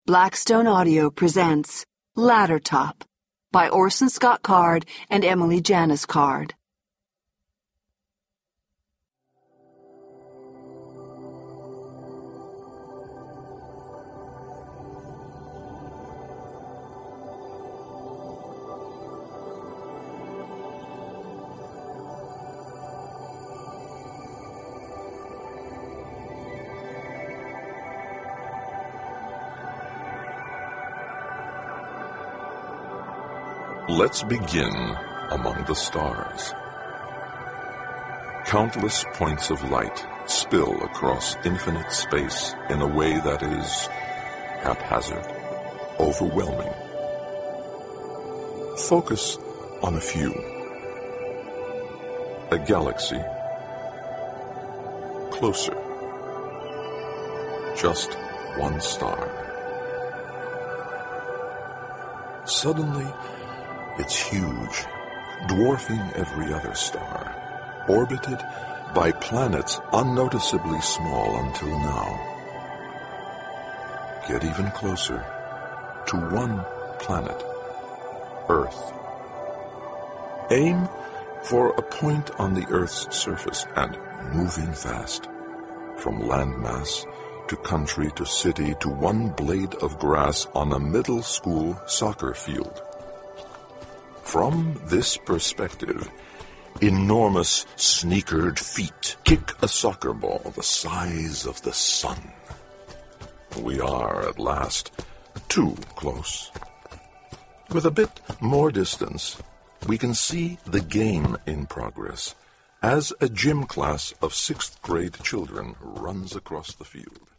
Blackstone Audio presents Ladder Top by Orson Scott Card and Emily Janice Card. Let's begin among the stars. Countless points of light spill across infinite space in a way that is haphazard, overwhelming. Focus on a few. A galaxy. Closer. Just one star. Suddenly, it's huge, dwarfing every other star, orbited by planets unnoticeably small until now. Get even closer to one planet, Earth. Aim for a point on the Earth's surface and move in fast, from landmass to country to city to one blade of grass on a middle school soccer field. From this perspective, enormous sneakered feet kick a soccer ball the size of the sun. We are, at last, too close. With a bit more distance, we can see the game in progress as a gym class of 6th grade children runs across the field.